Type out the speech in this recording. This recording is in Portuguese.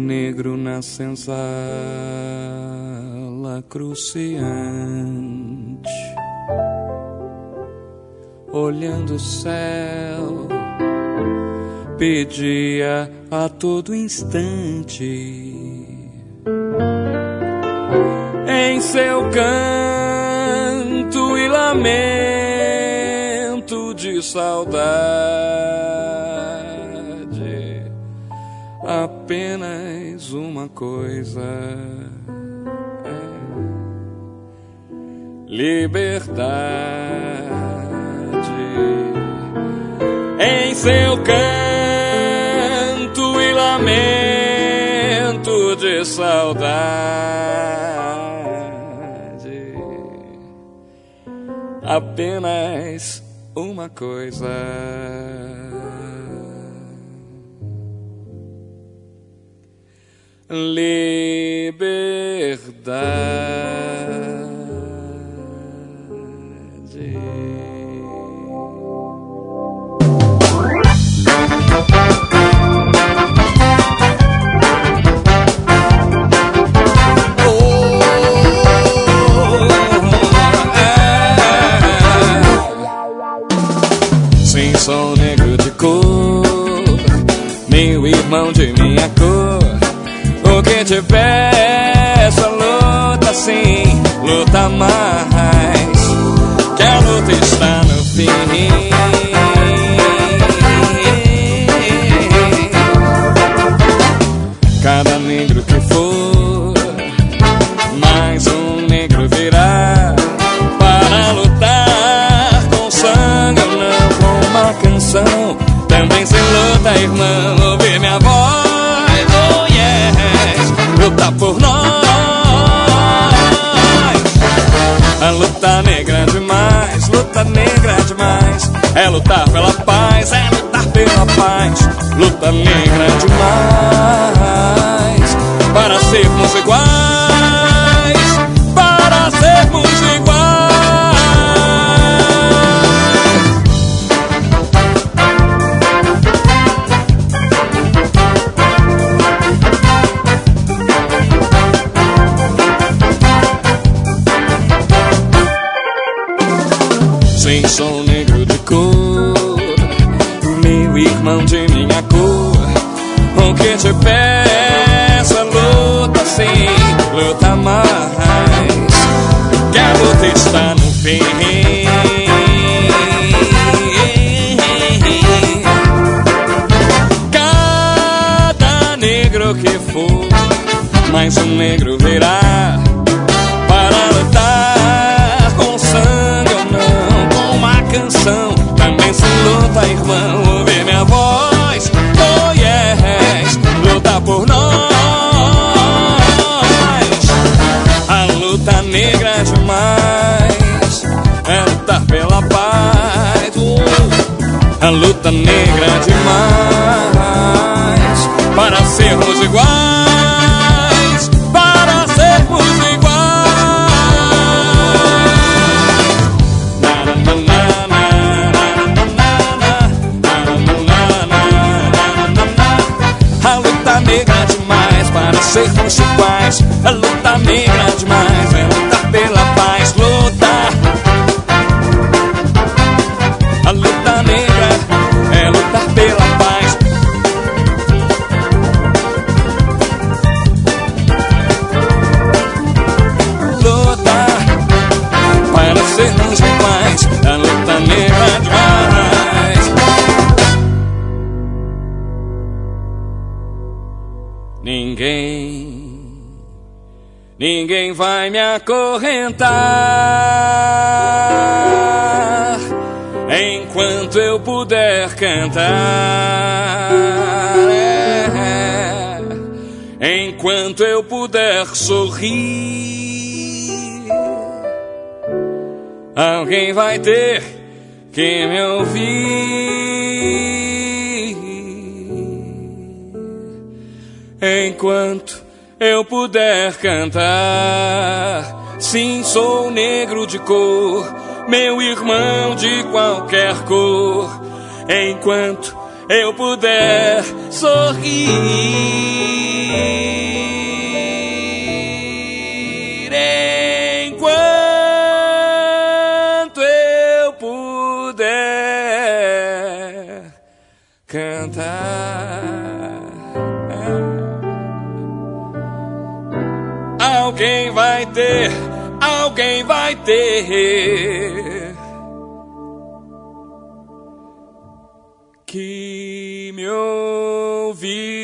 negro na senzala cruciante, olhando o céu, pedia a todo instante em seu canto e lamento de saudade, apenas uma coisa: liberdade. Em seu canto e lamento de saudade, apenas uma coisa: liberdade. Sim, sou negro de cor, meu irmão de minha cor. O que te peço, luta sim, luta mais, que a luta está no fim. Cada negro que for, mais um negro virá para lutar com sangue ou não, com uma canção. Também se luta, irmão, ouvir minha voz, oh yes, luta por nós. A luta negra é demais, luta negra é demais. É lutar pela paz, é lutar pela paz. Luta negra é demais, para sermos iguais, para sermos iguais. Sim, sou negro de cor, meu irmão de minha cor. O que te peço é luta sim, luta mais, que a luta está no fim. Cada negro que for, mais um negro virá para lutar com sangue ou não, com uma canção. Também se luta, irmão, ouvir minha voz, oh yes, luta por nós. A luta negra é demais, é lutar pela paz. A luta negra é demais, para sermos iguais, para sermos iguais. A luta negra é demais, para sermos iguais. A luta negra é demais, é lutar pela paz, lutar. A luta negra é lutar pela paz. Lutar para sermos iguais. A luta negra é demais. Ninguém vai me acorrentar enquanto eu puder cantar, enquanto eu puder sorrir. Alguém vai ter que me ouvir enquanto eu puder cantar. Sim, sou negro de cor, meu irmão de qualquer cor. Enquanto eu puder sorrir, enquanto eu puder cantar. Alguém vai ter que me ouvir.